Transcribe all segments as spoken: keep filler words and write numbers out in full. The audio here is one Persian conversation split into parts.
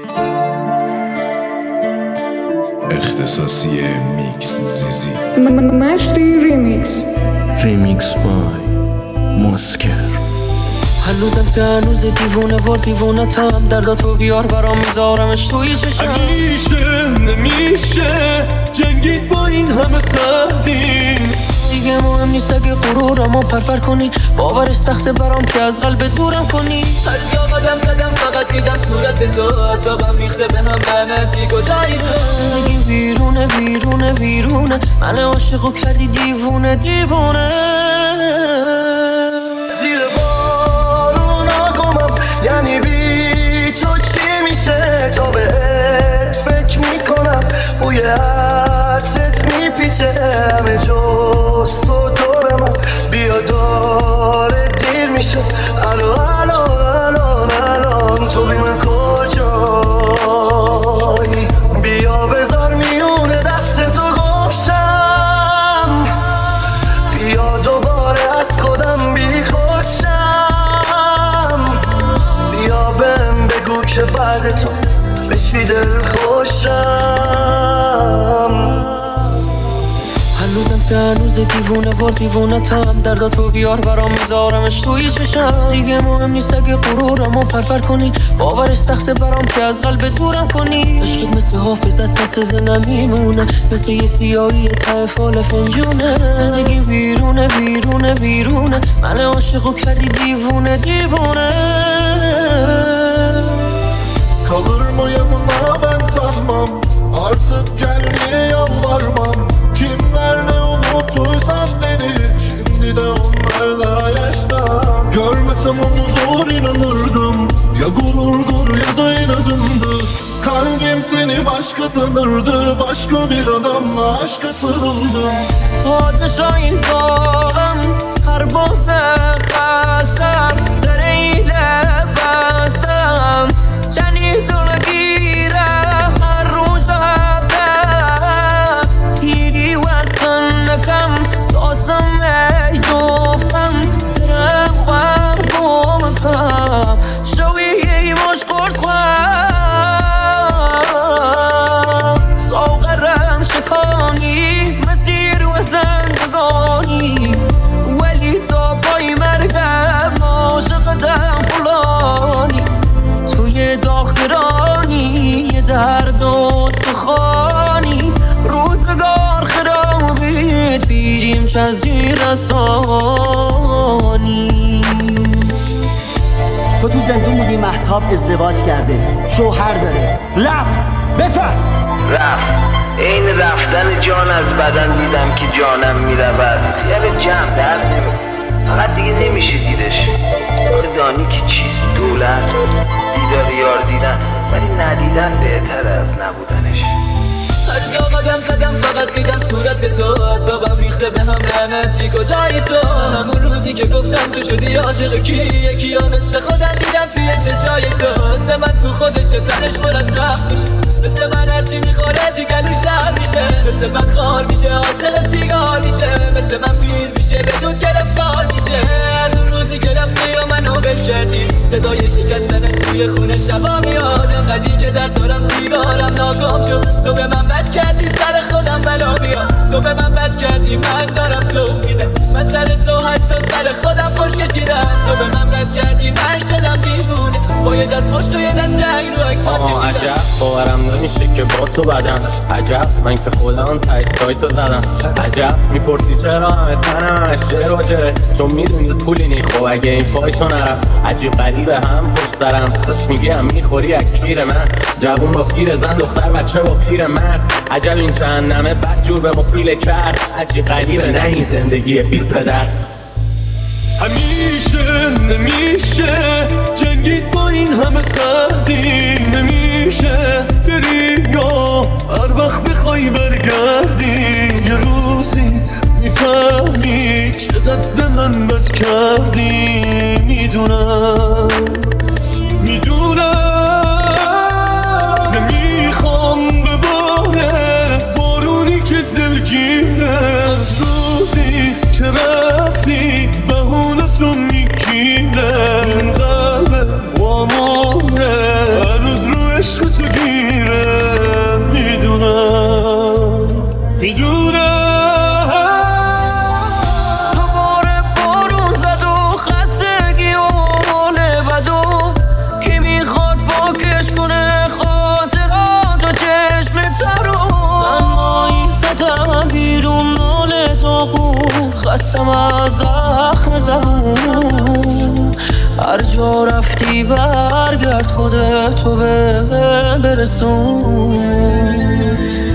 اختصاصی میکس زیزی مشتی ریمیکس ریمیکس بای ماسکر. هنوزم که هنوز دیوونه و دیوونه تم درداتو بیار برام میذارمش توی چشم. همیشه نمیشه جنگید با این همه سردی، دیگه مهم نیست اگه غرورمو پرپر کنی، باورش سخته برام که از قلبت دورم کنی. از یا قدم زدم فقط دیدم صورت تو، اعصابم ریخته به هم لعنتی گذاری تو. زندگی ویرونه ویرونه ویرونه، من عاشقو کردی دیوونه دیوونه. زیر بارونا گمم یعنی بی تو چی میشه، تا بهت فکر میکنم بوی عطرت میپیچه، همه جز تو دورم بیا داره دیر میشه. الان الان الان الان تو بی من کجایی، بیا بذار میونه دست تو گفشم، بیا دوباره از خودم بی خودشم، بیا بهم بگو که بعد تو بشی دل خوشم. هنوزم که هنوز دیوونه و دیوونه تم درداتو بیار برام میذارمش توی چشم. دیگه مهم نیست اگه غرورمو پرپر کنی، باورش سخته برام که از قلبت دورم کنی. عشقت مثل حافظ از پس زنم میمونه، مثل یه سیاهی ته فال فنجونه. زندگی ویرونه ویرونه ویرونه، من عاشقو کردی دیوونه دیوونه. Kalırmayalım ben sanmam, artık gelmeye yalvarmam. Kimlerle unuttuysan beni, şimdi de onlarla yaşta. Görmesem onu zor inanırdım, ya gururdur ya da inadımdı. Kalbim seni başka tanırdı, başka bir adamla aşka sarıldım. پادشاهی ساقم سرباز خستم، در این لبستم جنی دلگیرم هر روز هفتم. پیری وستن نکم داستم ای جفتم، درم خواه گمکم شوی ای مش قرص خواه. ساغرم شکانی مسیر و زندگانی، ولی تا پای مرگم عاشقتم فلانی. توی داغگرانی یه درد و استخوانی، روزگار خرابید بیریم چه از زیر رسانی. تو تو زندون بودی مهتاب ازدواج کرده، شوهر داره، رفت بفر رفت. این رفتن جان از بدن دیدم که جانم میرود، خیال جمع درد نمی، فقط دیگه نمیشه دیدش. آخه دانی که چیست دولت، دیدار یار دیدن ولی ندیدن بهتر از نبودنش. از یا قدم زدم فقط دیدم صورت تو، اعصابم ریخته به هم لعنتی کجایی تو. همون روزی که گفتم تو شدی عاشق کی، یکی ها مثل خودم دیدم توی چشای تو. مثل من تو خودش تنش مرد سخت میشه، مثل من هرچی میخوره تو گلوش سر میشه، مثل من خار میشه عاشق سیگار میشه، مثل من پیر میشه به زود گرفتار میشه. از اون روزی که رفتی و منو بل کردی، صدای شکستن توی خونه شبا میاد. انقدی که در دارم سیگارم ناکام شد، تو به من بد کردی سر خودم بلا بیاد. تو به من بد کردی من دارم تو میدم، من سر تو حتی سر خودم خوش کشیدم. تو به من بد کردی من شدم دیوونه، با یه دست مشت و یه دست جنگ رو اکفات کشیدم. عجب باورم نمیشه که با تو بدم، عجب من که خودم تای سایتو زدم. عجب میپرسی چرا همه تنم همش جر و جره، چون میدونی پولی نی خب اگه این فایتو نرم. عجیب غریبه هم پشت سرم، میگی هم میخوری از کیر من، جوون با پیر زن دختر بچه با پیر من. عجب این جهنمه بدجور به ما پیله کرد، عجیب غریبه نه این زندگی بی پدر. همیشه نمیشه جنگید با این همه سردی، نمیشه بری یا هر وقت بخوای برگردی. یه روزی میفهمی چقدر به من بد کردی، میدونم میدونم نمیخوام بباره بارونی که دلگیره. از روزی که رفتی بهونت رو میگیره، این قلب وامونه هنوز رو عشق خستم از زخم زبون هر جا رفتی برگرد خودتو به برسون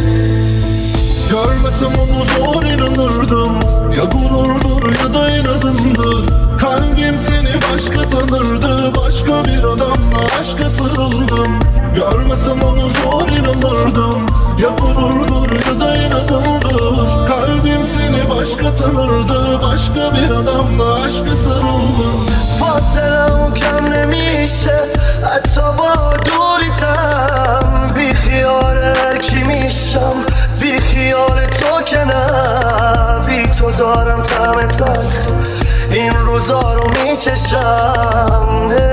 Görmesem onu zor inanırdım Ya gururdur ya da inadındır Kalbim seni başka tanırdı Başka bir adamla aşka sarıldım Görmesem onu zor inanırdım Ya gururdur ya da inadındır Kalbim seni başka tanırdı Başka bir adamla aşka sarıldım فاصلم کم نمیشه حتی با دوریتم بی خیال هر کی میشم بی خیال تو که نه بی تو دارم طعم تلخ این روزا رو میچشم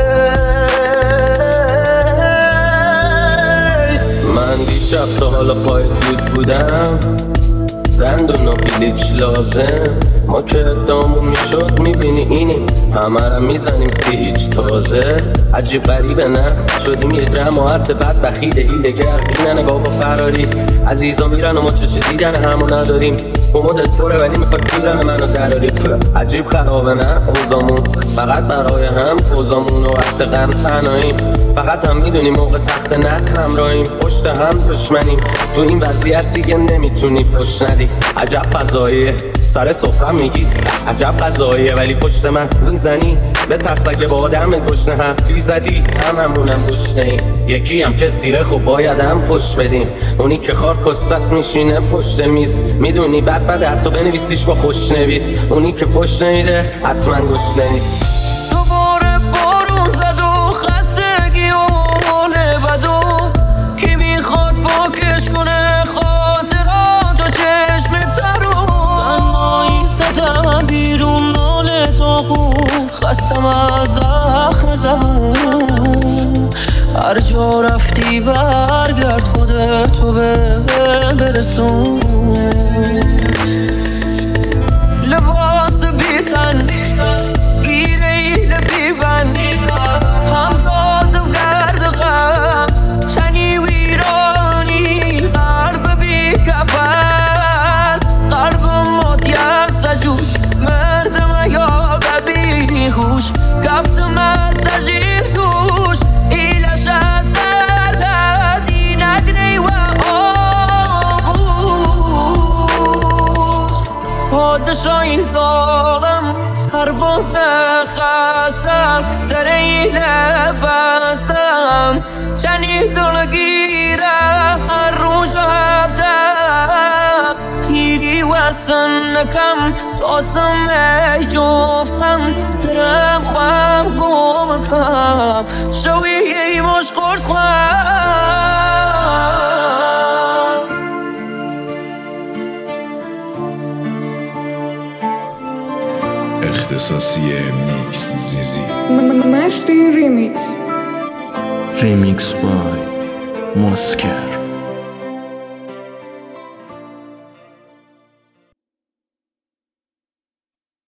من دیشب تا حالا پای دود بودم دندون و بلیچ لازم ما که ادامون میشد میبینی اینیم همه را میزنیم سی هیچ تازه عجیب غریبه نه شدیم یه جماعت بد بخیل هیلگر بینن بابا فراری عزیزا میرن و ما چه چه دیدن همون نداریم کمودت پره ولی میخواد پیرن منو دراری عجیب خرابه نه اوزامون فقط برای هم اوزامون و وقت غم تنهاییم فقط هم میدونیم موقع تخت نک همراهیم پشت هم دشمنیم تو این وضعیت دیگه نمیتونی فش ندی عجب فضاییه سر سفرم میگی عجب قضاییه ولی پشت من میزنی به ترس اگه با آدم گشنه حرفی زدی هممونم گشنه ایم یکی هم که سیره خوب باید هم فش بدیم اونی که خار کسس میشینه پشت میز میدونی بد بده حتی بنویسیش با خوش نویس اونی که فش نمیده حتما گشنه نیست دوباره بارون زد و خستگی و حال بدو کی میخواد پاکش کنه خاطرات و چشم ترو تنهایی زدم بیرون ناله تاقو خستم از زخم زبون هر جا رفتی برگرد خودتو به برسون لباس بیتن گیره ایل بیبند همزادم گرد غم تنی ویرانی قلب بی کفن قلب موتی از سجوش مردم یا بی هوش گفتم از سجیر دوش ایلش از دردی ندنی و آبوش پادشاهی ظالم سرباز خستم در ایله بستم چنی دلگیرم هر روز هفته پیری و سنکم تاسم ای جفتم درم خوام گم کم شوی ای مش قرص خوام اختصاصی میکس زیزی Mashti Remix. Remix by Mosker.